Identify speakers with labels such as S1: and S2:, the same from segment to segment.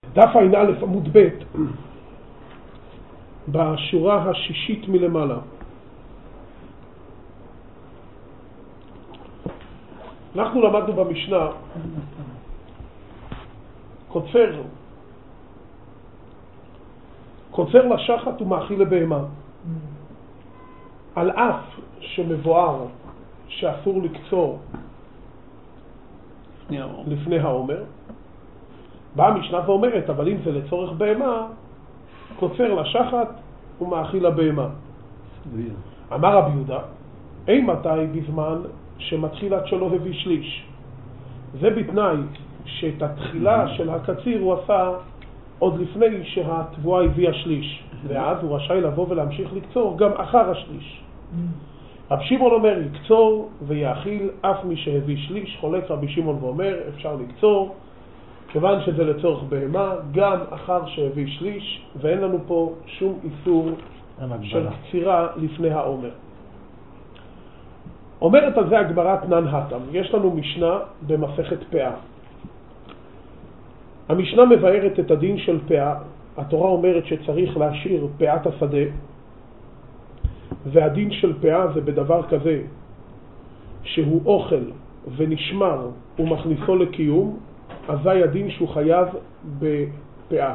S1: דף ע"א עמוד ב' בשורה השישית מלמעלה. אנחנו למדנו במשנה קוצר לשחת ומאכיל לבהמה. על אף שמבואר שאסור לקצור לפני העומר, באה המשנה ואומרת, אבל אם זה לצורך בהמה, קוצר לשחת ומאכיל לבהמה. אמר רבי יהודה, אין מתי בזמן שמתחיל עד שלא הביא שליש. זה בתנאי שאת התחילה של הקציר הוא עשה עוד לפני שהתבואה הביאה שליש, ואז הוא רשאי לבוא ולהמשיך לקצור גם אחר השליש. רבי שמעון אומר יקצור ויאכיל אף מי שהביא שליש. חולק רבי שמעון ואומר אפשר לקצור כיוון שזה לצורך בהמה גם אחר שהביא שליש, ואין לנו פה שום איסור של קצירה לפני העומר. אומרת על זה הגמרא תנן התם. יש לנו משנה במסכת פאה. המשנה מבארת את הדין של פאה. התורה אומרת שצריך להשאיר פאת השדה, והדין של פאה זה בדבר כזה שהוא אוכל ונשמר ומכניסו לקיום, אזי הדין שהוא חייב בפאה.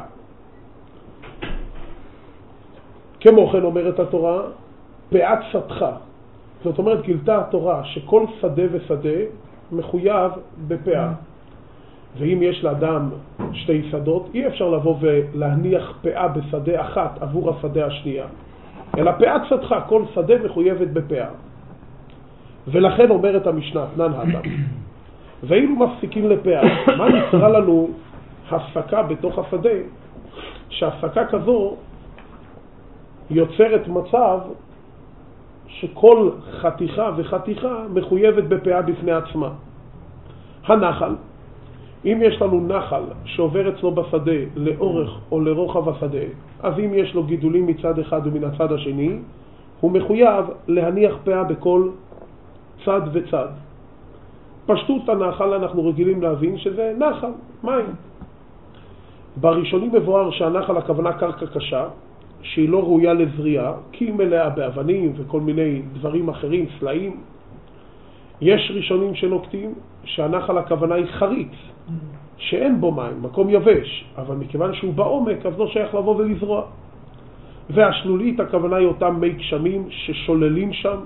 S1: כמו כן אומרת התורה פאת שדך. זאת אומרת גילתה התורה שכל שדה ושדה מחויב בפאה, ואם יש לאדם שתי שדות אי אפשר לבוא ולהניח פאה בשדה אחת עבור השדה השנייה, אלא פאת שדך, כל שדה מחויבת בפאה. ולכן אומרת המשנה תנן התם, ואילו מפסיקים לפאה, מה נצרה לנו הפסקה בתוך השדה, שהפסקה כזו יוצרת מצב שכל חתיכה וחתיכה מחויבת בפאה בפני עצמה. הנחל, אם יש לנו נחל שעובר אצלו בשדה לאורך או לרוחב השדה, אז אם יש לו גידולים מצד אחד ומן הצד השני, הוא מחויב להניח פאה בכל צד וצד. פשטות הנחל אנחנו רגילים להבין שזה נחל, מים. בראשונים מבואר שהנחל הכוונה קרקע קשה, שהיא לא ראויה לזריעה, כי היא מלאה באבנים וכל מיני דברים אחרים, סלעים. יש ראשונים שנוקטים שהנחל הכוונה היא חריץ, שאין בו מים, מקום יבש, אבל מכיוון שהוא בעומק אז לא שייך לבוא ולזרוע. והשלולית הכוונה היא אותם מי גשמים ששוללים שם.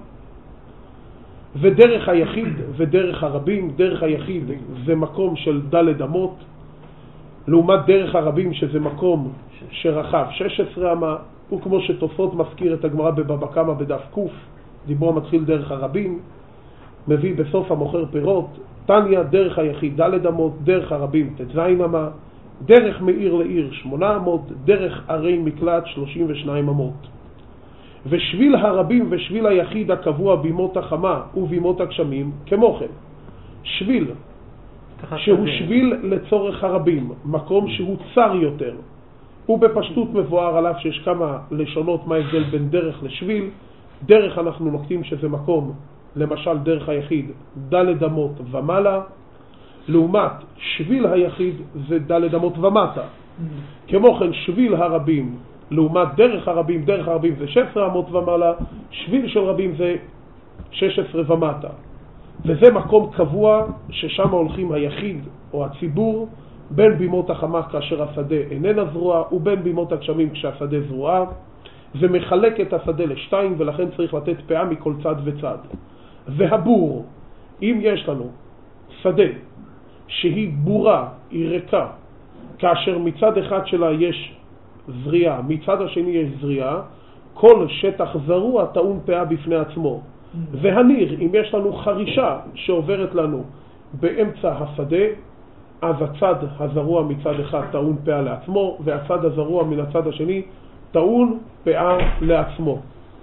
S1: ודרך היחיד ודרך הרבים, דרך היחיד זה מקום של ד' אמות, לעומת דרך הרבים שזה מקום שרחב 16 אמה, וכמו שתוספות מזכיר את הגמרא בבבא קמא בדף קוף, דיברו מתחיל דרך הרבים, מביא בסוף המוכר פירות, תניא דרך היחיד ד' אמות, דרך הרבים ט"ז אמה, דרך מעיר לעיר 8 אמות, דרך ערי מקלט 32 אמות. ושביל הרבים ושביל היחיד הקבוע בימות החמה ובימות הגשמים כמו כן. שביל שהוא שביל לצורך הרבים, מקום שהוא צר יותר, ובפשטות מבואר עליו שיש כמה לשונות מה ההבדל בין דרך לשביל. דרך אנחנו נוקטים שזה מקום, למשל דרך היחיד ד' אמות ומעלה, לעומת שביל היחיד זה ד' אמות ומטה. כמו כן שביל הרבים לעומת דרך הרבים, דרך הרבים זה 16 אמות ומעלה, שביל של רבים זה 16 ומטה. וזה מקום קבוע ששם הולכים היחיד או הציבור בין בימות החמה כאשר השדה איננה זרוע ובין בימות הגשמים כשהשדה זרועה. זה מחלק את השדה לשתיים, ולכן צריך לתת פאה מכל צד וצד. והבור, אם יש לנו שדה שהיא בורה, היא ריקה, כאשר מצד אחד שלה יש זריעה, מצד השני יש זריעה, כל שטח זרוע טעון פאה בפני עצמו. והניר, אם יש לנו חרישה שעוברת לנו באמצע השדה, אז הצד הזרוע מצד אחד טעון פאה לעצמו, והצד הזרוע מן הצד השני טעון פאה לעצמו.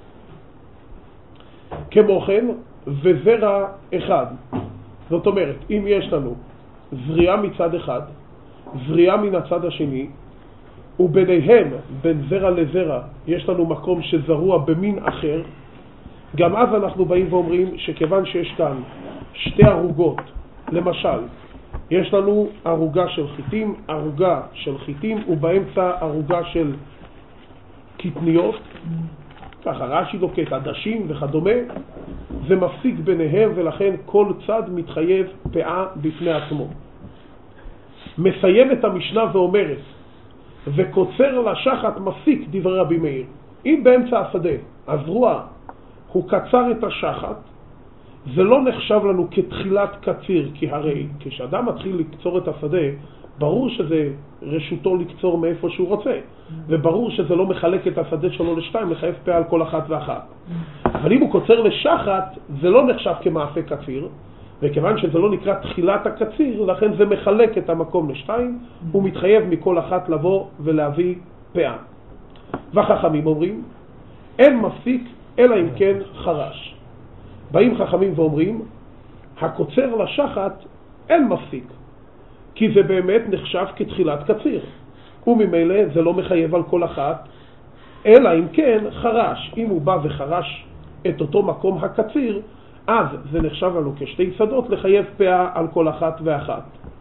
S1: כמו כן, וזרע אחד. זאת אומרת, אם יש לנו זריעה מצד אחד, זריעה מן הצד השני, וביניהם, בין זרע לזרע, יש לנו מקום שזרוע במין אחר, גם אז אנחנו באים ואומרים שכיוון שיש כאן שתי ערוגות, למשל, יש לנו ערוגה של חיטים, ובאמצע ערוגה של קטניות, ככה רש"י לוקט, עדשים וכדומה, זה מפסיק ביניהם, ולכן כל צד מתחייב פאה בפני עצמו. מסיימת המשנה ואומרת, וקוצר לשחת מפסיק דברי רבי מאיר. אם באמצע השדה הזרוע הוא קצר את השחת, זה לא נחשב לנו כתחילת קציר, כי הרי כשאדם מתחיל לקצור את השדה, ברור שזה רשותו לקצור מאיפה שהוא רוצה, וברור שזה לא מחלק את השדה שלו לשתיים, מחייב פאה על כל אחת ואחת. אבל אם הוא קוצר לשחת, זה לא נחשב כמעשה קציר, וכיוון שזה לא נקרא תחילת הקציר, לכן זה מחלק את המקום לשתיים, הוא מתחייב מכל אחת לבוא ולהביא פאה. והחכמים אומרים, אין מפסיק אלא אם כן חרש. באים חכמים ואומרים, הקוצר לשחת אין מפסיק, כי זה באמת נחשב כתחילת קציר, וממילא זה לא מחייב על כל אחת, אלא אם כן חרש. אם הוא בא וחרש את אותו מקום הקציר, אז זה נחשב לנו כשתי שדות לחייב פאה על כל אחת ואחת.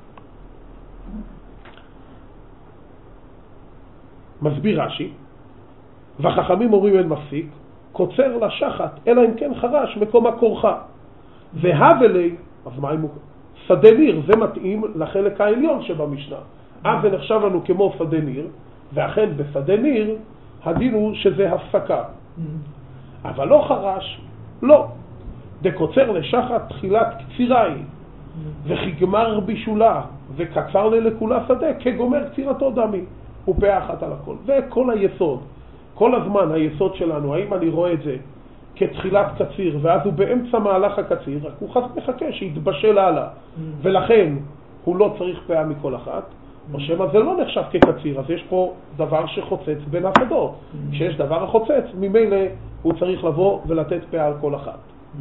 S1: מסביר רש"י, והחכמים אומרים אין מפסיק, קוצר לשחת, אלא אם כן חרש מקום הכורחה. והבלי, אז מה אם הוא? שדה ניר, זה מתאים לחלק העליון שבמשנה. אז זה נחשב לנו כמו שדה ניר, ואכן בשדה ניר הדין הוא שזה הפסקה. אבל לא חרש, לא. דקוצר לשחת תחילת קציראי, וכי גמר בישולה, וקצר לכולה שדה, כגומר קצירתו דמי, הוא פאה אחת על הכל. וכל היסוד, כל הזמן היסוד שלנו, האם אני רואה את זה כתחילת קציר, ואז הוא באמצע מהלך הקציר, רק הוא מחכה שיתבשל הלאה, ולכן הוא לא צריך פאה מכל אחת, או שמה זה לא נחשב כקציר, אז יש פה דבר שחוצץ בין השדות. כשיש דבר החוצץ, ממילא הוא צריך לבוא ולתת פאה על כל אחת.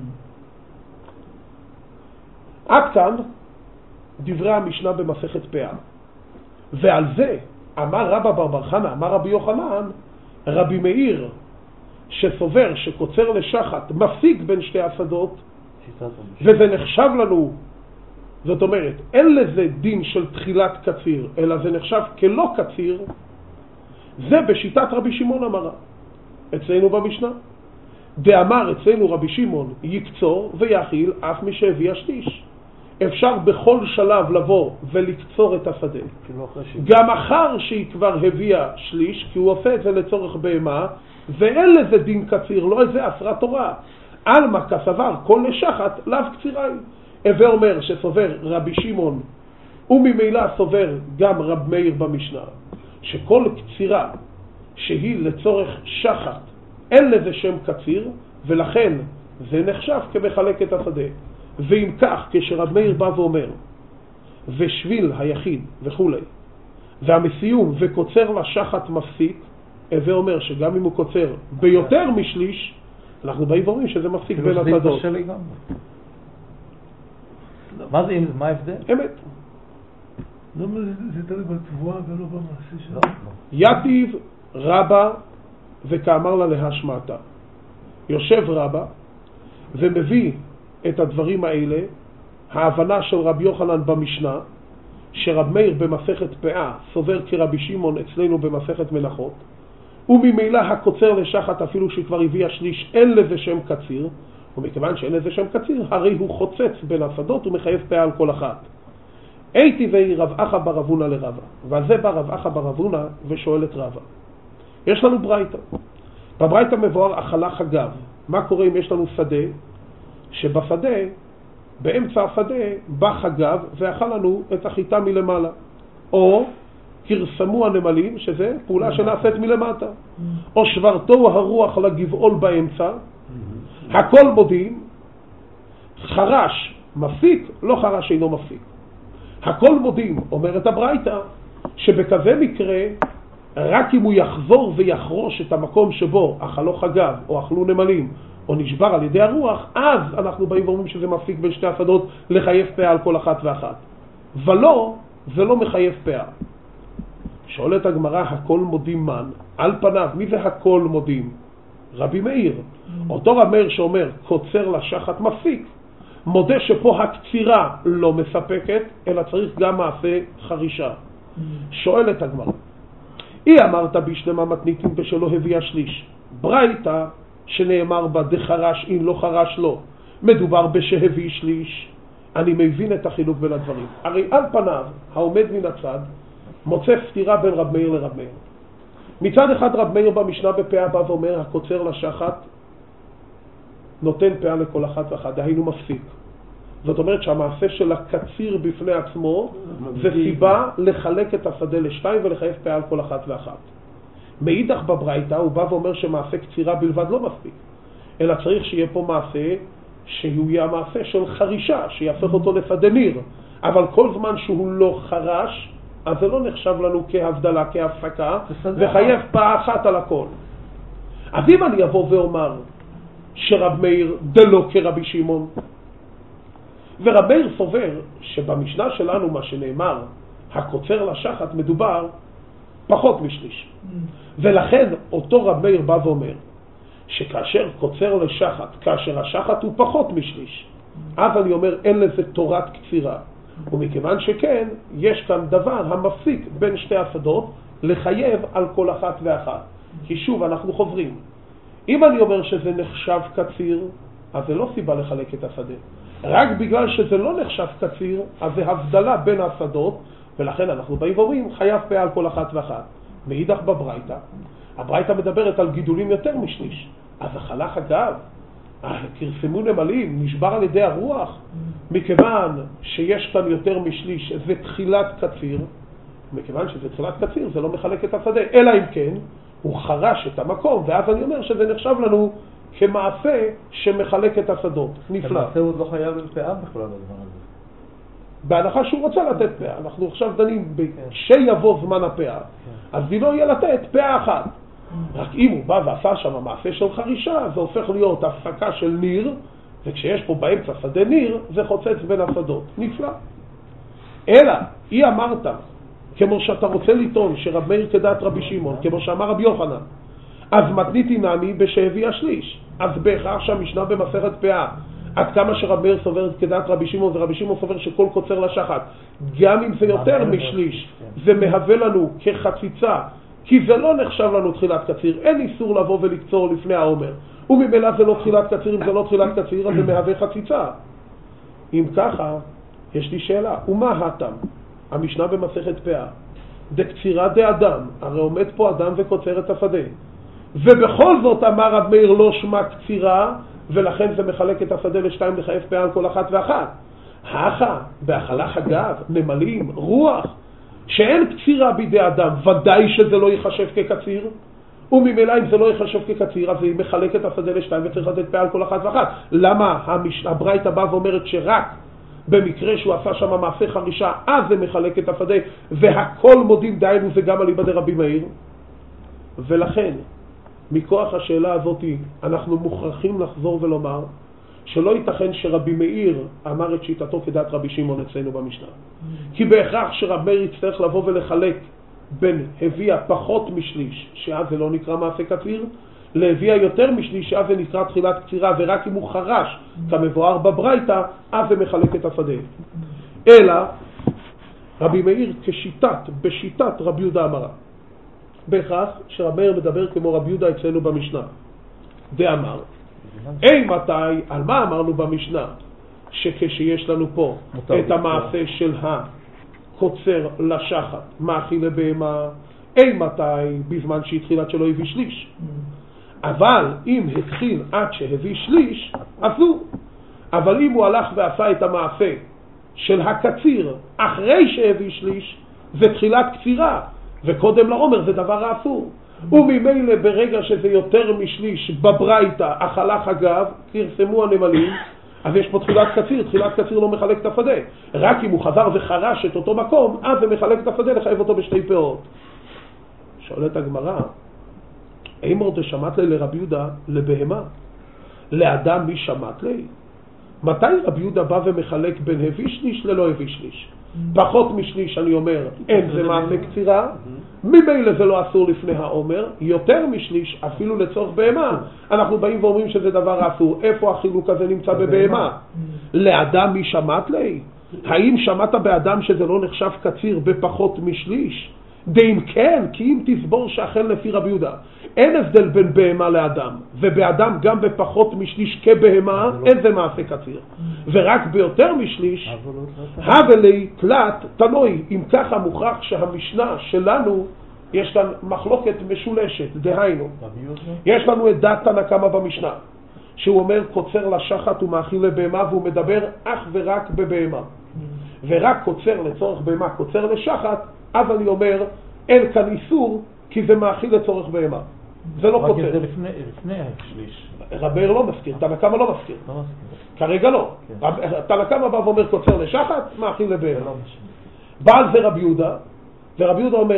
S1: עד כאן דברי המשנה במסכת פאה. ועל זה אמר רבא בר בר חנא, אמר רבי יוחנן, רבי מאיר שסובר שקוצר לשחת מפסיק בין שתי השדות, וזה נחשב לנו, זאת אומרת, אין לזה דין של תחילת קציר, אלא זה נחשב כלא קציר, זה בשיטת רבי שמעון אמרה, אצלנו במשנה. דאמר אצלנו רבי שמעון, יקצור ויחיל אף מי שהביא השליש. אפשר בכל שלב לבוא ולקצור את השדה, גם אחר שהיא כבר הביאה שליש, כי הוא עושה את זה לצורך בהמה, ואין לזה דין קציר, לא איזה אסרת תורה. אלמה כסבר כל לשחת לאו קציראי. הווה אומר שסובר רבי שמעון, וממילא סובר גם רב מאיר במשנה, שכל קצירה שהיא לצורך שחת אין לזה שם קציר, ולכן זה נחשב כמחלק את השדה. ואם כך, כשרב מאיר בא ואומר, ושביל היחיד וכולי, והמסיום וקוצר לשחת מפסיק, הווה אומר שגם אם הוא קוצר ביותר משליש, אנחנו באים ואומרים שזה מפסיק בין השדות.
S2: מה זה, מה ההבדל?
S1: אמת.
S3: למה זה תלוי בתבואה ולא במעשה שלו?
S1: יתיב רבא וכאמר לה להשמעתה. יושב רבא ומביא את הדברים האלה, ההבנה של רבי יוחנן במשנה, שרב מאיר במסכת פאה סובר כרבי שמעון אצלנו במסכת מנחות, וממילא הקוצר לשחת אפילו שכבר הביא השליש אין לזה שם קציר, ומכיוון שאין לזה שם קציר, הרי הוא חוצץ בין השדות ומחייב פאה על כל אחת. הייתי והיא רב אחא בר אבונה לרבא, ועל זה בא רב אחא בר אבונה ושואל את רבא. יש לנו ברייתא. בברייתא מבואר אכלה חגב. מה קורה אם יש לנו שדה, שבשדה, באמצע השדה, בא חגב ואכל לנו את החיטה מלמעלה. או קרסמו הנמלים, שזה פעולה שנעשית מלמטה. או שברתו הרוח לגבעול באמצע. הכל מודים, חרש מפסיק, לא חרש אינו מפסיק. הכל מודים, אומרת הברייתא, שבכזה מקרה, רק אם הוא יחזור ויחרוש את המקום שבו אכלו חגב או אכלו נמלים, או נשבר על ידי הרוח, אז אנחנו באים ואומרים שזה מפסיק בין שתי השדות לחייב פאה על כל אחת ואחת. ולא, זה לא מחייב פאה. שואלת הגמרא, הכל מודים מן? על פניו, מי זה הכל מודים? רבי מאיר. אותו רב מאיר שאומר, קוצר לשחת מפסיק. מודה שפה הקצירה לא מספקת, אלא צריך גם מעשה חרישה. שואלת הגמרא, היא אמרת בשלמה מתניתין בשלא הביאה שליש, ברייתא שנאמר בה דחרש אין לא חרש לא, מדובר בשהביא שליש. אני מבין את החילוק בין הדברים. הרי על פניו העומד מן הצד מוצא סתירה בין רב מאיר לרב מאיר. מצד אחד רב מאיר במשנה בפאה בא ואומר הקוצר לשחת נותן פאה לכל אחת ואחת, דהיינו מפסיק. זאת אומרת שהמעשה של הקציר בפני עצמו זה סיבה לחלק את השדה לשתיים ולחייב פאה על כל אחת ואחת. מאידך בברייתא הוא בא ואומר שמעשה קצירה בלבד לא מספיק, אלא צריך שיהיה פה מעשה שהוא יהיה המעשה של חרישה, שיהפך אותו לשדה ניר. אבל כל זמן שהוא לא חרש, אז זה לא נחשב לנו כהבדלה, כהפסקה, וחייב פאה אחת על הכל. אז אם אני אבוא ואומר שרב מאיר דלו כרבי שמעון, ורב מאיר סובר שבמשנה שלנו מה שנאמר, הקוצר לשחת, מדובר פחות משליש. ולכן אותו רב מאיר בא ואומר שכאשר קוצר לשחת, כאשר השחת הוא פחות משליש, אז אני אומר אין לזה תורת קצירה. ומכיוון שכן, יש כאן דבר המפסיק בין שתי השדות לחייב על כל אחת ואחת. כי שוב אנחנו חוזרים. אם אני אומר שזה נחשב קציר, אז זה לא סיבה לחלק את השדה. רק בגלל שזה לא נחשב קציר, אז זה הבדלה בין השדות, ולכן אנחנו באים ואומרים חייב פאה על כל אחת ואחת. מאידך בברייתא, הברייתא מדברת על גידולים יותר משליש. אז החלך אגב, כרסמו נמלים, נשבר על ידי הרוח, מכיוון שיש כאן יותר משליש, זה תחילת קציר, מכיוון שזה תחילת קציר, זה לא מחלק את השדה, אלא אם כן, הוא חרש את המקום, ואז אני אומר שזה נחשב לנו כמעשה שמחלק את השדות. נפלא.
S2: המעשה הוא לא חייב פאה בכלל בזמן הזה.
S1: בהנחה שהוא רוצה לתת פאה, אנחנו עכשיו דנים כשיבוא זמן הפאה, אז דינו יהיה לתת פאה אחת. רק אם הוא בא ועשה שם המעשה של חרישה, זה הופך להיות הפסקה של ניר, וכשיש פה באמצע שדה ניר, זה חוצץ בין השדות. נפלא. אלא, היא אמרת, כמו שאתה רוצה לטעון שרב מאיר כדעת רבי שמעון, כמו שאמר רבי יוחנן, אז מתניתי נמי בשהביא השליש. אז בהכרח שהמשנה במסכת פאה, עד כמה שרב מאיר סובר כדעת רבי שמעון, ורבי שמעון סובר שכל קוצר לשחת, גם אם זה יותר משליש, זה מהווה לנו כחציצה, כי זה לא נחשב לנו תחילת קציר, אין איסור לבוא ולקצור לפני העומר, וממילא זה לא תחילת קציר, אם זה לא תחילת קציר, אז זה מהווה חציצה. אם ככה, יש לי שאלה, ומה הטעם? המשנה במסכת פאה, דקצירה דאדם, הרי עומד פה אדם וקוצר את השדה, ובכל זאת אמר רב מאיר לא שמה קצירה, ולכן זה מחלק את השדה לשתיים לחייב פאה על כל אחת ואחת. האחה, בהחלך אגב, נמלים, רוח, שאין קצירה בידי אדם, ודאי שזה לא ייחשב כקציר, וממילא אם זה לא ייחשב כקציר, אז היא מחלק את השדה לשתיים וצריך לתת פאה על כל אחת ואחת. למה הברייתא באה ואומרת שרק במקרה שהוא עשה שם מעשה חרישה, אז זה מחלק את השדה, והכל מודים דיינו זה גם על איבדי רבי מאיר? ולכן, מכוח השאלה הזאת, אנחנו מוכרחים לחזור ולומר, שלא ייתכן שרבי מאיר אמר את שיטתו כדעת רבי שמעון אצלנו במשנה. כי בהכרח שרבי מאיר יצטרך לבוא ולחלק בין הביאה פחות משליש, שאז זה לא נקרא מעשה קציר, להביאה יותר משליש, שאז זה נקרא תחילת קצירה, ורק אם הוא חרש, כמבואר בברייתא, אז זה מחלק את השדה. אלא, רבי מאיר בשיטת רבי יהודה אמרה. בהכרח שרבי מאיר מדבר כמו רבי יהודה אצלנו במשנה. ואמר, מתי, על מה אמרנו במשנה? שכשיש לנו פה את המעשה של הקוצר לשחת, מאכיל לבהמה, מתי, בזמן שהתחיל עד שלא הביא שליש. אבל אם התחיל עד שהביא שליש, אסור. אבל אם הוא הלך ועשה את המעשה של הקציר אחרי שהביא שליש, זה תחילת קצירה, וקודם לעומר זה דבר אסור. וממילא ברגע שזה יותר משליש בברייתא, החלך אגב, כרסמו הנמלים, אז יש פה תחילת קציר לא מחלק את השדה. רק אם הוא חזר וחרש את אותו מקום, אז זה מחלק את השדה לחייב אותו בשתי פאות. שואלת הגמרא, אימור דשמט לי לרבי יהודה לבהמה, לאדם מי שמט לי? מתי רבי יהודה בא ומחלק בין הביא שליש ללא הביא שליש? פחות משליש אני אומר, אין זה מעשה קצירה, ממילא זה לא אסור לפני העומר, יותר משליש אפילו לצורך בהמה. אנחנו באים ואומרים שזה דבר אסור. איפה החילוק הזה נמצא בבהמה? לאדם מי שמעת לי? האם שמעת באדם שזה לא נחשב קציר בפחות משליש? דאם כן, כי אם תסבור שאכן לפי רבי יהודה אין הבדל בין בהמה לאדם, ובאדם גם בפחות משליש כבהמה, אין זה מעשה קציר. ורק ביותר משליש, הבלי תלת תנוי. אם ככה מוכרח שהמשנה שלנו יש כאן מחלוקת משולשת, דהיינו, יש לנו את דעת תנא קמא במשנה, שהוא אומר קוצר לשחת ומאכיל לבהמה, והוא מדבר אך ורק בבהמה. ורק קוצר לצורך בהמה, קוצר לשחת, אז אני אומר, אין כאן איסור, כי זה מאכיל לצורך בהמה. זה לא קוצר.
S2: רק זה לפני השליש.
S1: רבי לא מזכיר, תנא קמא לא מזכיר. כרגע לא. תנא קמא בא ואומר קוצר לשחת, מאכיל לבהמה. בא על זה רבי יהודה, ורבי יהודה אומר,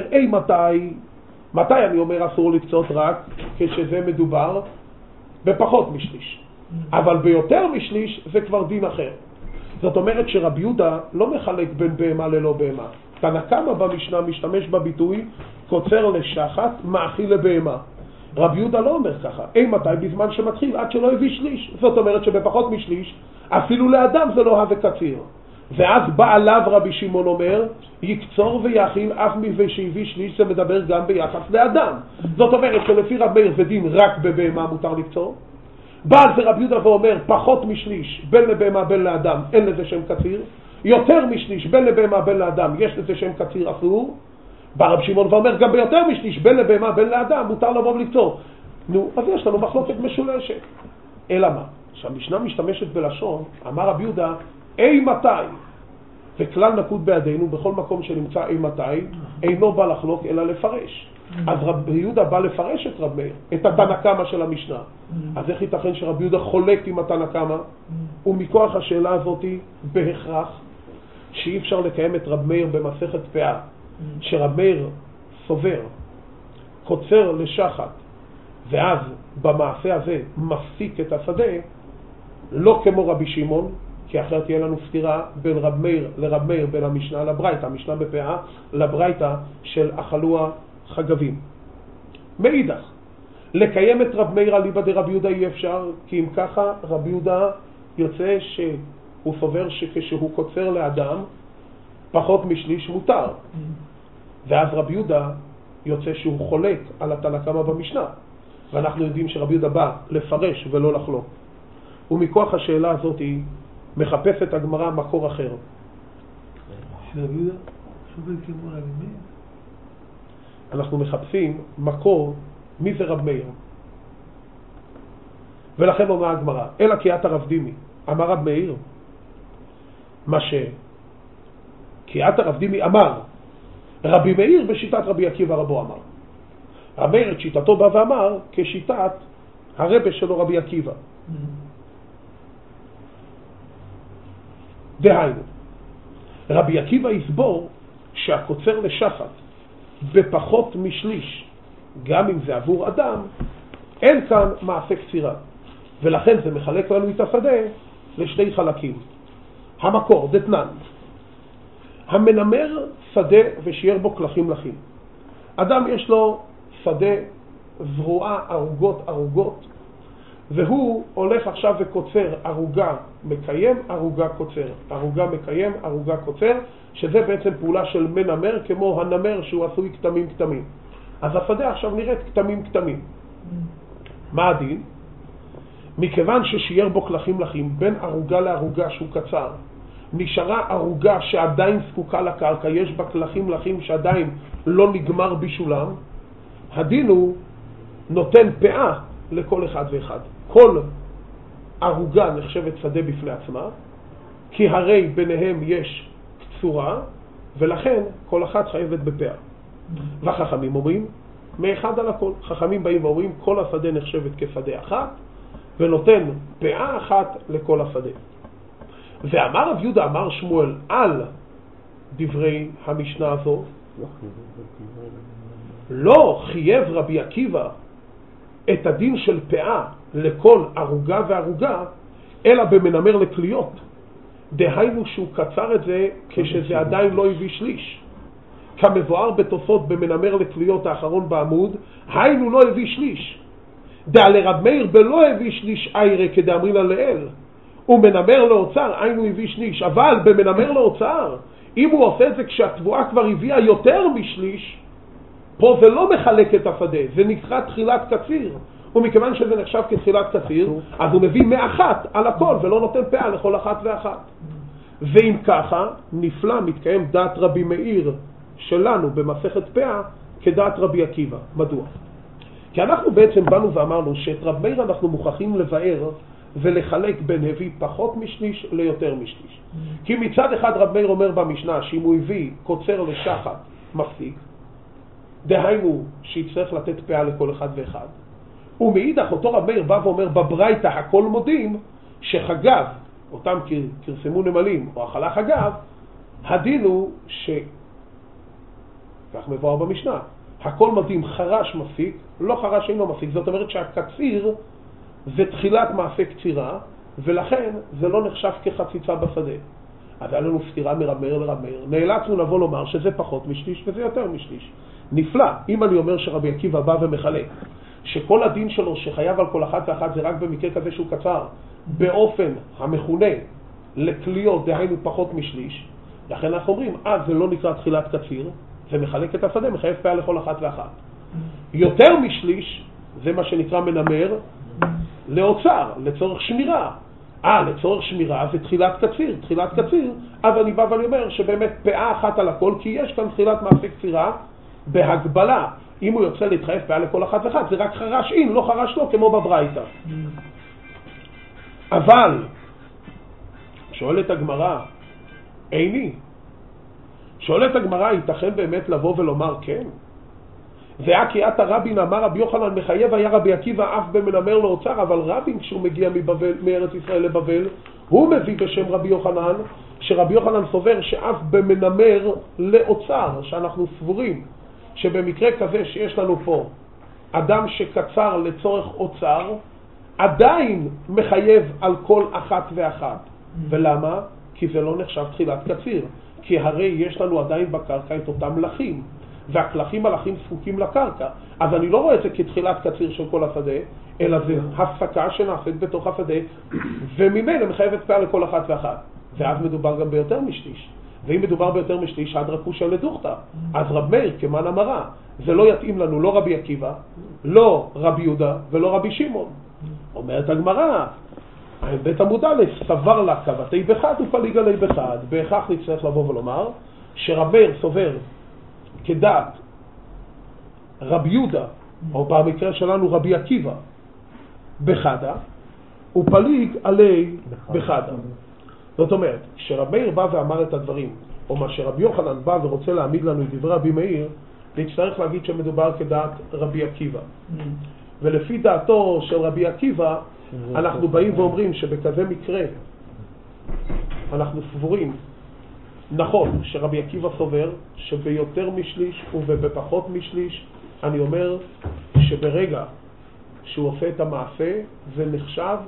S1: מתי אני אומר אסור לקצות רק כשזה מדובר בפחות משליש. אבל ביותר משליש זה כבר דין אחר. זאת אומרת שרבי יהודה לא מחלק בין בהמה ללא בהמה. תנא קמא במשנה משתמש בביטוי קוצר לשחת, מאכיל לבהמה. רבי יהודה לא אומר ככה. מתי? בזמן שמתחיל, עד שלא הביא שליש. זאת אומרת שבפחות משליש, אפילו לאדם זה לא הווה קציר. ואז בא עליו רבי שמעון אומר, יקצור ויאכיל אף מי שהביא שליש, זה מדבר גם ביחס לאדם. זאת אומרת שלפי רב מאיר זה דין רק בבהמה מותר לקצור. בא על זה רבי יהודה ואומר, פחות משליש בין לבהמה בין לאדם, אין לזה שם קציר. יותר משליש בין לבהמה בין לאדם, יש לזה שם קציר אסור. בא רב שמעון ואומר, גם ביותר משליש בין לבהמה בין לאדם מותר לבוא ולקצור. נו, אז יש לנו מחלוקת משולשת. אלא מה? שהמשנה משתמשת בלשון, אמר רבי יהודה, מתי? וכלל נקוד בידינו, בכל מקום שנמצא מתי, אינו בא לחלוק אלא לפרש. אז רבי יהודה בא לפרש את רב מאיר, את התנא קמא של המשנה. אז איך ייתכן שרבי יהודה חולק עם התנא קמא? ומכוח השאלה הזאת בהכרח שאי אפשר לקיים את רב מאיר במסכת פאה, שרב מאיר סובר, קוצר לשחת, ואז במעשה הזה מפסיק את השדה, לא כמו רבי שמעון, כי אחרת תהיה לנו סתירה בין רב מאיר לרב מאיר, בין המשנה לברייתא, המשנה בפאה לברייתא של אכלו חגבים. מאידך, לקיים את רב מאיר אליבא דרבי יהודה אי אפשר, כי אם ככה רבי יהודה יוצא שהוא סובר שכשהוא קוצר לאדם פחות משליש מותר. ואז רבי יהודה יוצא שהוא חולק על התנא קמא במשנה. ואנחנו יודעים שרבי יהודה בא לפרש ולא לחלוק. ומכוח השאלה הזאת היא מחפשת הגמרא מקור אחר.
S3: שרבי יהודה שווה כמו רבי מאיר?
S1: אנחנו מחפשים מקור מי זה רב מאיר. ולכן אומר הגמרא, אלא כי אתה רב דימי. אמר רב מאיר, מה כי אתה רב דימי אמר, רבי מאיר בשיטת רבי עקיבא רבו אמר. רב מאיר את שיטתו בא ואמר כשיטת הרבה שלו רבי עקיבא. דהיינו, רבי עקיבא יסבור שהקוצר לשחת בפחות משליש, גם אם זה עבור אדם, אין כאן מעשה קצירה. ולכן זה מחלק לנו את השדה לשני חלקים. המקור, דתנן, המנמר שדה ושייר בו כלכים לחים. אדם יש לו שדה זרועה ארוגות, והוא הולך עכשיו וקוצר ארוגה מקיים, ארוגה קוצר. ארוגה מקיים, ארוגה קוצר, שזה בעצם פעולה של מנמר, כמו הנמר שהוא עשוי כתמים. אז השדה עכשיו נראית כתמים. מה הדין? מכיוון ששייר בו כלכים לחים, בין ארוגה לארוגה שהוא קצר, נשארה ארוגה שעדיין זקוקה לקרקע, יש בה כלכים לחים שעדיין לא נגמר בישולם, הדין הוא נותן פאה לכל אחד ואחד. כל ארוגה נחשבת שדה בפני עצמה, כי הרי ביניהם יש קצורה, ולכן כל אחת חייבת בפאה. והחכמים אומרים, מאחד על הכל. חכמים באים ואומרים, כל השדה נחשבת כשדה אחת, ונותן פאה אחת לכל השדה. ואמר רב יהודה, אמר שמואל, על דברי המשנה הזו, לא חייב רבי עקיבא את הדין של פאה לכל ארוגה וארוגה, אלא במנמר לכליות. דהיינו שהוא קצר את זה כשזה עדיין לא הביא שליש. כמבואר בתוספות במנמר לכליות האחרון בעמוד, היינו לא הביא שליש. דעלי רב מאיר בלא הביא שליש איירה כדאמרינן לאל. הוא מנמר לאוצר, היינו הביא שליש. אבל במנמר לאוצר, אם הוא עושה את זה כשהתבואה כבר הביאה יותר משליש, פה זה לא מחלק את השדה, זה נקרא תחילת קציר. ומכיוון שזה נחשב כתחילת קציר, אז הוא מביא מאחת על הכל ולא נותן פאה לכל אחת ואחת. ואם ככה, נפלא מתקיים דעת רבי מאיר שלנו במסכת פאה כדעת רבי עקיבא. מדוע? כי אנחנו בעצם באנו ואמרנו שאת רב מאיר אנחנו מוכרחים לבאר ולחלק בין הביא פחות משליש ליותר משליש. כי מצד אחד רב מאיר אומר במשנה שאם הוא הביא קוצר לשחת מפסיק, דהיינו שיצטרך לתת פאה לכל אחד ואחד. ומאידך אותו רב מאיר בא ואומר בברייתא הכל מודים שחגב, אותם קרסמו נמלים או אכלה חגב, הדין הוא כך מבואר במשנה, הכל מודים חרש מפסיק, לא חרש אינו מפסיק. זאת אומרת שהקציר זה תחילת מעשה קצירה, ולכן זה לא נחשב כחציצה בשדה. אז היה לנו סתירה מרב מאיר לרב מאיר. נאלצנו לבוא לומר שזה פחות משליש וזה יותר משליש. נפלא. אם אני אומר שרבי עקיבא בא ומחלק, שכל הדין שלו שחייב על כל אחת ואחת זה רק במקרה כזה שהוא קצר, באופן המכונה לכליות, דהיינו פחות משליש, לכן אנחנו אומרים, זה לא נקרא תחילת קציר, זה מחלק את השדה, מחייב פאה לכל אחת ואחת. יותר משליש, זה מה שנקרא מנמר, לאוצר, לצורך שמירה. לצורך שמירה זה תחילת קציר. תחילת קציר, אז אני בא ואני אומר שבאמת פאה אחת על הכל, כי יש כאן תחילת מעשה קצירה בהגבלה. אם הוא יוצא להתחייב פאה לכל אחת ואחת, זה רק חרש אין, לא חרש לא, כמו בברייתא. אבל, שואלת הגמרא, איני. שואלת הגמרא, ייתכן באמת לבוא ולומר כן? והיה כי עתה רבין אמר רבי יוחנן מחייב היה רבי עקיבא אף במנמר לאוצר, אבל רבין כשהוא מגיע מארץ ישראל לבבל, הוא מביא בשם רבי יוחנן, שרבי יוחנן סובר שאף במנמר לאוצר, שאנחנו סבורים שבמקרה כזה שיש לנו פה אדם שקצר לצורך אוצר, עדיין מחייב על כל אחת ואחת. ולמה? כי זה לא נחשב תחילת קציר. כי הרי יש לנו עדיין בקרקע את אותם לחים, והקלחים הלחים זקוקים לקרקע. אז אני לא רואה את זה כתחילת קציר של כל השדה, אלא זה הפסקה שנעשית בתוך השדה, וממילא מחייבת פאה לכל אחת ואחת. ואז מדובר גם ביותר משליש. ואם מדובר ביותר משליש, עד רקושה לדוכתא. אז רב מאיר כמן אמרה, זה לא יתאים לנו לא רבי עקיבא, לא רבי יהודה ולא רבי שמעון. אומרת הגמרא, בית עמוד א', סבר לה קבתי בחד ופליג עלי בחד. בהכרח נצטרך לבוא ולומר שרב מאיר סובר כדעת רבי יהודה, או במקרה שלנו רבי עקיבא, בחדה, ופליג עלי בחדה. זאת אומרת, כשרב מאיר בא ואמר את הדברים, או מה שרבי יוחנן בא ורוצה להעמיד לנו את דברי רבי מאיר, נצטרך להגיד שמדובר כדעת רבי עקיבא. ולפי דעתו של רבי עקיבא, אנחנו באים ואומרים שבכזה מקרה אנחנו סבורים, נכון, שרבי עקיבא סובר שביותר משליש ובפחות משליש, אני אומר שברגע שהוא עושה את המעשה זה נחשב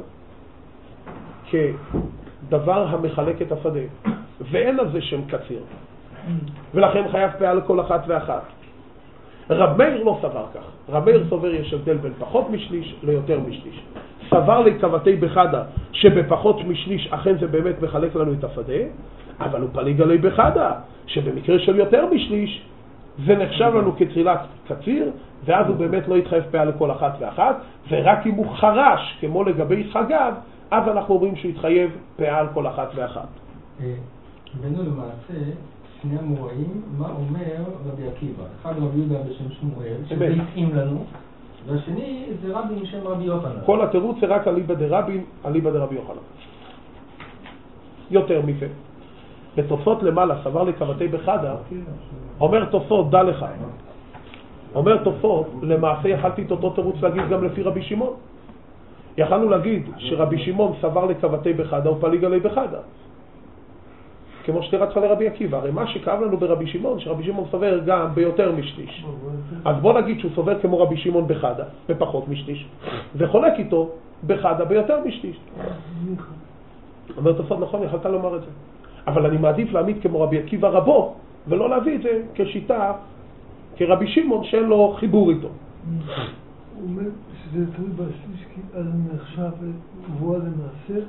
S1: כדבר המחלק את השדה, ואין על זה שם קציר, ולכן חייב פאה לכל אחת ואחת. רב מאיר לא סבר כך. רב מאיר סובר יש הבדל בין פחות משליש ליותר משליש. סבר לי קבתי בחדה שבפחות משליש אכן זה באמת מחלק לנו את השדה, אבל הוא פליג עלי בחדה שבמקרה של יותר משליש זה נחשב לנו כתחילת קציר, ואז הוא באמת לא יתחייב פאה לכל אחת ואחת, ורק אם הוא חרש כמו לגבי חגב, אז אנחנו אומרים שהוא יתחייב פאה על כל אחת ואחת.
S4: בנו למעשה שני המוראים, מה אומר רבי עקיבא? אחד רבי יהודה בשם שמואל, שזה התאים לנו, והשני זה רבי בשם רבי יוחנן.
S1: כל התירוץ זה רק אליבא דרבין, אליבא דרבי יוחנן. יותר מזה. בתוספות למעלה, סבר לי קבתי בחדה, אומר תוספות, דע לך. אומר תוספות, למעשה יכלתי את אותו תירוץ להגיד גם לפי רבי שמעון. יכלנו להגיד שרבי שמעון סבר לי קבתי בחדה ופליג עלי בחדה. כמו שתרצה לרבי עקיבא. הרי מה שכאב לנו ברבי שמעון, שרבי שמעון סובר גם ביותר משליש. אז בוא נגיד שהוא סובר כמו רבי שמעון בחדה, בפחות משליש, וחולק איתו בחדה ביותר משליש. אומר תוספות, נכון, יכולת לומר את זה. אבל אני מעדיף להעמיד כמו רבי עקיבא רבו, ולא להביא את זה כשיטה, כרבי שמעון שאין לו חיבור איתו.
S3: הוא אומר שזה תלוי בשליש, כי אז נחשב גבוה למעשה.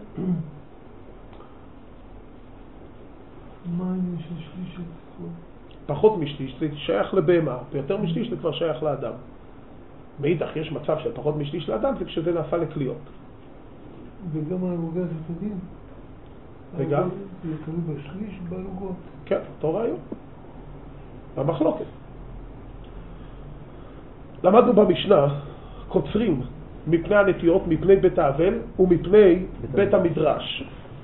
S3: מה העניין של שליש של גבוה?
S1: פחות משליש זה שייך לבהמה, ויותר משליש זה כבר שייך לאדם. מאידך יש מצב של פחות משליש לאדם, זה כשזה נעשה לכליות.
S3: וגם הערוגה זה תדין?
S1: וגם?
S3: זה תלוי בשליש בערוגות.
S1: כן, אותו רעיון. במחלוקת. למדנו במשנה, קוצרים מפני הנטיות, מפני בית האבל ומפני בית המדרש.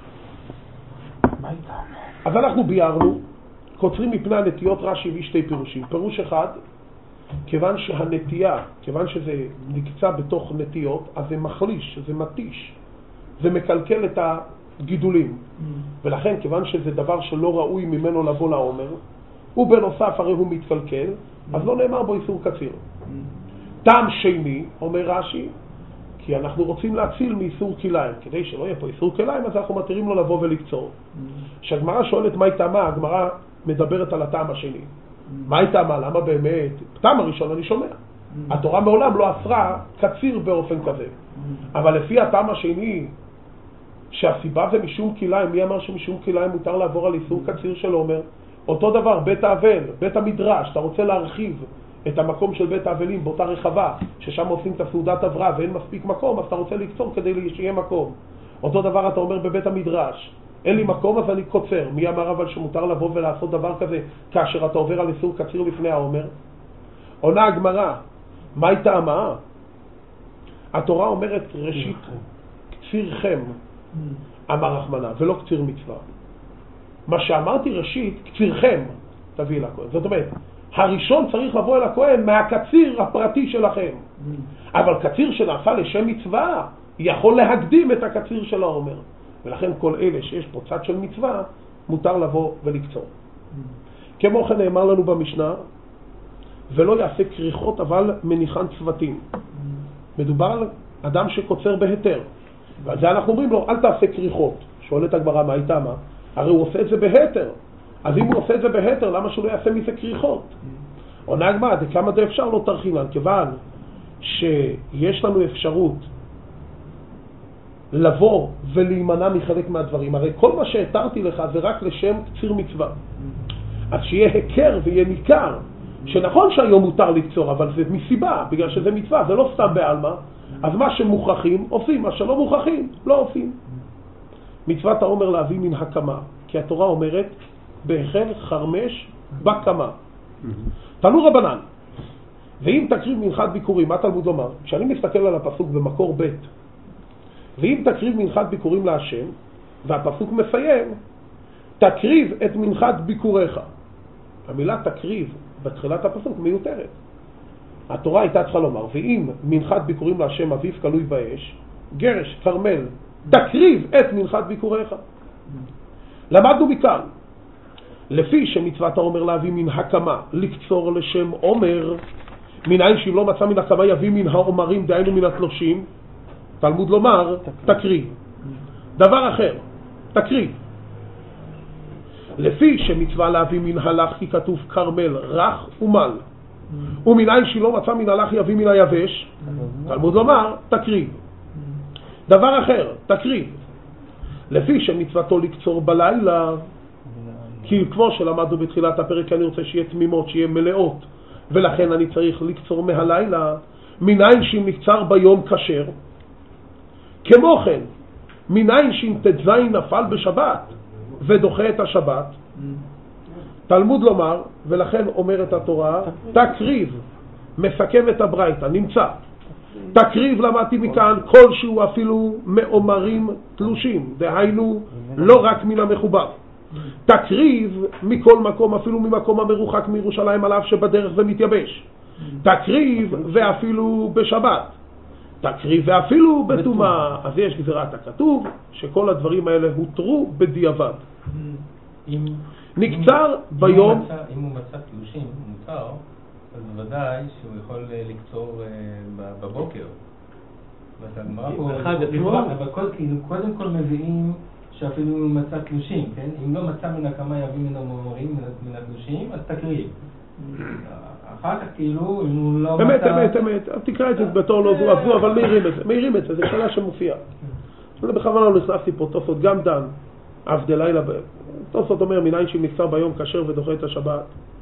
S1: אז אנחנו ביארנו, קוצרים מפני הנטיות, רש"י הביא שתי פירושים. פירוש אחד, כיוון שהנטייה, כיוון שזה נקצה בתוך נטיות, אז זה מחליש, זה מתיש, זה מקלקל את הגידולים. ולכן, כיוון שזה דבר שלא ראוי ממנו לבוא לעומר, ובנוסף הרי הוא מתקלקל, אז לא נאמר בו איסור קציר. טעם שני, אומר רש"י, כי אנחנו רוצים להציל מאיסור כליים. כדי שלא יהיה פה איסור כליים, אז אנחנו מתירים לו לבוא ולקצור. כשהגמרא שואלת מה היא טעמה, הגמרא מדברת על הטעם השני. מה היא טעמה? למה באמת? טעם הראשון אני שומע. התורה מעולם לא אסרה קציר באופן כזה. אבל לפי הטעם השני, שהסיבה זה משום כליים, מי אמר שמשום כליים מותר לעבור על איסור קציר של עומר? אותו דבר, בית האבל, בית המדרש, אתה רוצה להרחיב את המקום של בית האבלים באותה רחבה, ששם עושים את הסעודת הבראה ואין מספיק מקום, אז אתה רוצה לקצור כדי שיהיה מקום. אותו דבר אתה אומר בבית המדרש, אין לי מקום אז אני קוצר. מי אמר אבל שמותר לבוא ולעשות דבר כזה כאשר אתה עובר על איסור קציר לפני העומר? עונה הגמרא, מה היא טעמה? התורה אומרת ראשית קצירכם, אמר רחמנא, ולא קציר מצווה. מה שאמרתי ראשית, קצירכם תביא לכהן. זאת אומרת, הראשון צריך לבוא אל הכהן מהקציר הפרטי שלכם. אבל קציר שנעשה לשם מצווה יכול להקדים את הקציר של העומר. ולכן כל אלה שיש פה צד של מצווה, מותר לבוא ולקצור. כמו כן נאמר לנו במשנה, ולא יעשה כריכות אבל מניחן צוותים. מדובר על אדם שקוצר בהיתר. ועל זה אנחנו אומרים לו, אל תעשה כריכות. שואלת הגמרא, מה הייתה מה? הרי הוא עושה את זה בהיתר. אז אם הוא עושה את זה בהיתר, למה שהוא לא יעשה מזה כריכות? עונה הגמרא, כמה זה אפשר לא תרחינן, כיוון שיש לנו אפשרות לבוא ולהימנע מחלק מהדברים. הרי כל מה שהתרתי לך זה רק לשם קציר מצווה. אז שיהיה הכר ויהיה ניכר, שנכון שהיום מותר לקצור, אבל זה מסיבה, בגלל שזה מצווה, זה לא סתם בעלמא. אז מה שמוכרחים עושים, מה שלא מוכרחים לא עושים. מצוות העומר להביא מן הקמה, כי התורה אומרת בהחל חרמש בקמה. תנו רבנן, ואם תקריב מנחת ביקורים, מה תלמוד לומר? כשאני מסתכל על הפסוק במקור ב', ואם תקריב מנחת ביקורים להשם, והפסוק מסיים, תקריב את מנחת ביקוריך. המילה תקריב בתחילת הפסוק מיותרת. התורה הייתה צריכה לומר, ואם מנחת ביקורים להשם אביו כלוי באש, גרש, כרמל, תקריב את מנחת ביקוריך. למדנו מכאן, לפי שמצוות העומר להביא מן הקמה, לקצור לשם עומר, מנין שאם לא מצא מן הקמה יביא מן העומרים, דהיינו מן התלושים, תלמוד לומר, תקריב. דבר אחר, תקריב. לפי שמצווה להביא מן הלך, כי כתוב כרמל, רך ומל. ומנין שלא מצא מן הלך יביא מן היבש, תלמוד לומר, תקריב. דבר אחר, תקריב. לפי שמצוותו לקצור בלילה, כי כמו שלמדנו בתחילת הפרק, אני רוצה שיהיה תמימות, שיהיה מלאות, ולכן אני צריך לקצור מהלילה, מנין שאם נקצר ביום כשר. כמו כן, מנין שאם ט"ז נפל בשבת ודוחה את השבת, תלמוד לומר, ולכן אומרת התורה, תקריב, מסכם את הברייתא, נמצא. תקריב למדתי מכאן כל שהוא אפילו מאומרים תלושים, דהיינו לא רק מן המחובר. תקריב מכל מקום, אפילו ממקום המרוחק מירושלים עליו שבדרך ומתייבש. תקריב ואפילו בשבת. תקריב ואפילו בטומאה. אז יש גזירת הכתוב שכל הדברים האלה הותרו בדיעבד. נקצר ביום...
S4: אם הוא מצא תלושים מותר, אז בוודאי שהוא יכול לקצור בבוקר. אבל קודם כל מביאים שאפילו מצא תלושים, כן? אם לא מצא מן כמה יביא מן המאמרים, מן התלושים, אז תקריב. אחר כך כאילו, אם הוא לא מצא...
S1: אמת, תקרא את זה בתור לא זו עבדו, אבל מהירים את זה, זה שאלה שמופיעה. בכוונה לא נכנסתי פה, תוספות גם דן, עבד לילה, תוספות אומר מניין שנקצר ביום כשר ודוחה את השבת.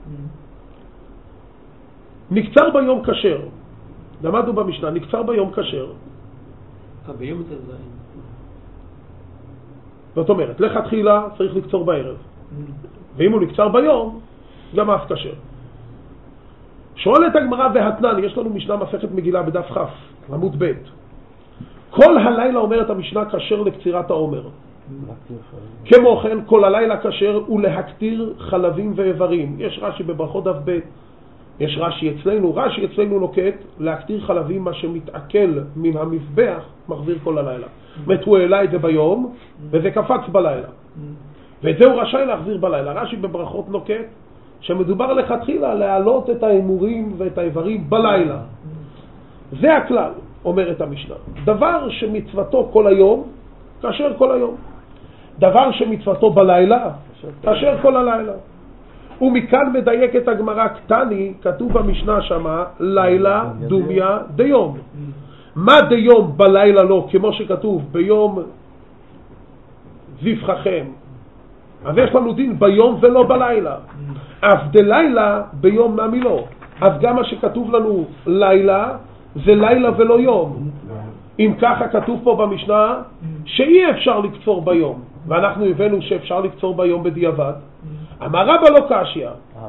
S1: נקצר ביום כשר, למדנו במשנה, נקצר ביום כשר.
S5: ביום את הזין.
S1: זאת אומרת, לכתחילה צריך לקצור בערב. ואם הוא נקצר ביום, גם אף כשר. שואלת הגמרא והתנן, יש לנו משנה מסכת מגילה בדף כ', עמוד ב'. כל הלילה אומרת המשנה כשר לקצירת העומר. כמו כן, כל הלילה כשר הוא להקטיר חלבים ואיברים. יש רש"י בברכות דף ב', יש רש"י אצלנו נוקט להקטיר חלבים, מה שמתעכל מן המזבח מחזיר כל הלילה. הוא העלה את זה ביום וזה קפץ בלילה, ואת זה הוא רשאי להחזיר בלילה. רש"י בברכות נוקט שמדובר לכתחילה להעלות את האמורים ואת האיברים בלילה. זה הכלל, אומרת המשנה. דבר שמצוותו כל היום, כשר כל היום. דבר שמצוותו בלילה, כשר כל הלילה. ומכאן מדייקת הגמרא קטני, כתוב במשנה שמה, לילה דומיה דיום. מה דיום בלילה לא, כמו שכתוב ביום זבחכם. אז יש לנו דין ביום ולא בלילה. אף דלילה ביום נמי לא. אז גם מה שכתוב לנו לילה, זה לילה ולא יום. אם ככה כתוב פה במשנה, שאי אפשר לקצור ביום. ואנחנו הבאנו שאפשר לקצור ביום בדיעבד. אמר רבא לא קשיא,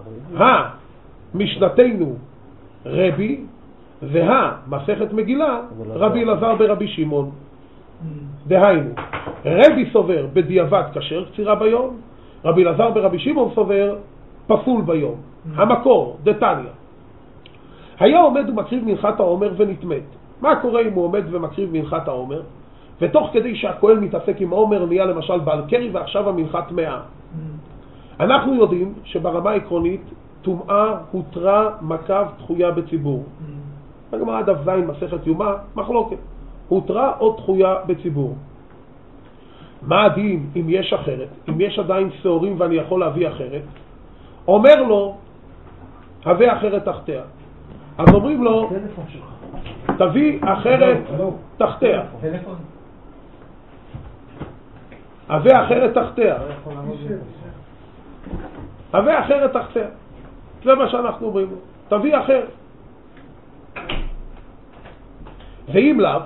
S1: משנתנו רבי, מסכת מגילה רבי אלעזר ברבי שמעון. דהיינו, רבי סובר בדיעבד כשר קצירה ביום, רבי אלעזר ברבי שמעון סובר פסול ביום. המקור, דתניא. היה עומד ומקריב מנחת העומר ונתמת. מה קורה אם הוא עומד ומקריב מנחת העומר, ותוך כדי שהכהן מתעסק עם העומר נהיה למשל בעל קרי ועכשיו המנחת 100? אנחנו יודעים שברמה העקרונית טומאה הותרה מקו דחויה בציבור. הגמרא דף ז' מסכת יומא, מחלוקת. הותרה או דחויה בציבור. מה הדין אם יש אחרת? אם יש עדיין שעורים ואני יכול להביא אחרת? אומר לו, הביא אחרת תחתיה. אז אומרים לו, תביא אחרת תחתיה. הביא אחרת תחתיה. הביא אחרת תחתיה. זה מה שאנחנו אומרים לו. תביא אחרת. ואם לאו,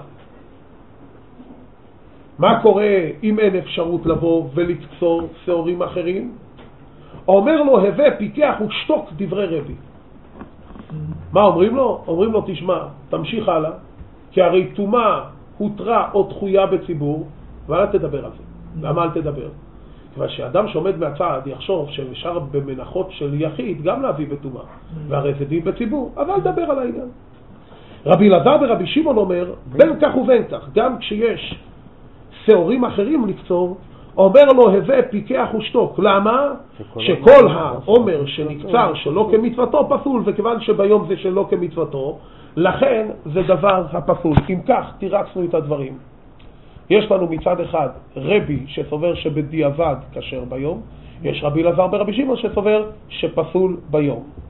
S1: מה קורה אם אין אפשרות לבוא ולקצור שעורים אחרים? אומר לו, הווה פיקח ושתוק דברי רבי. מה אומרים לו? אומרים לו, תשמע, תמשיך הלאה, כי הרי טומאה הותרה או דחויה בציבור, ואל תדבר על זה. למה אל תדבר? כיוון שאדם שעומד מהצד יחשוב שאפשר במנחות של יחיד גם להביא בטומאה, והרי זה דין בציבור, אבל אל תדבר על העניין. רבי אלעזר ברבי שמעון אומר, בין כך ובין כך, גם כשיש שעורים אחרים לקצור, אומר לו, הווה פיקח ושתוק. למה? שכל העומר שנקצר שלא כמצוותו פסול, וכיוון שביום זה שלא כמצוותו, לכן זה דבר הפסול. אם כך, תירצנו את הדברים. יש לנו מצד אחד רבי שסובר שבדיעבד כשר ביום, יש רבי אלעזר ברבי שמעון שסובר שפסול ביום.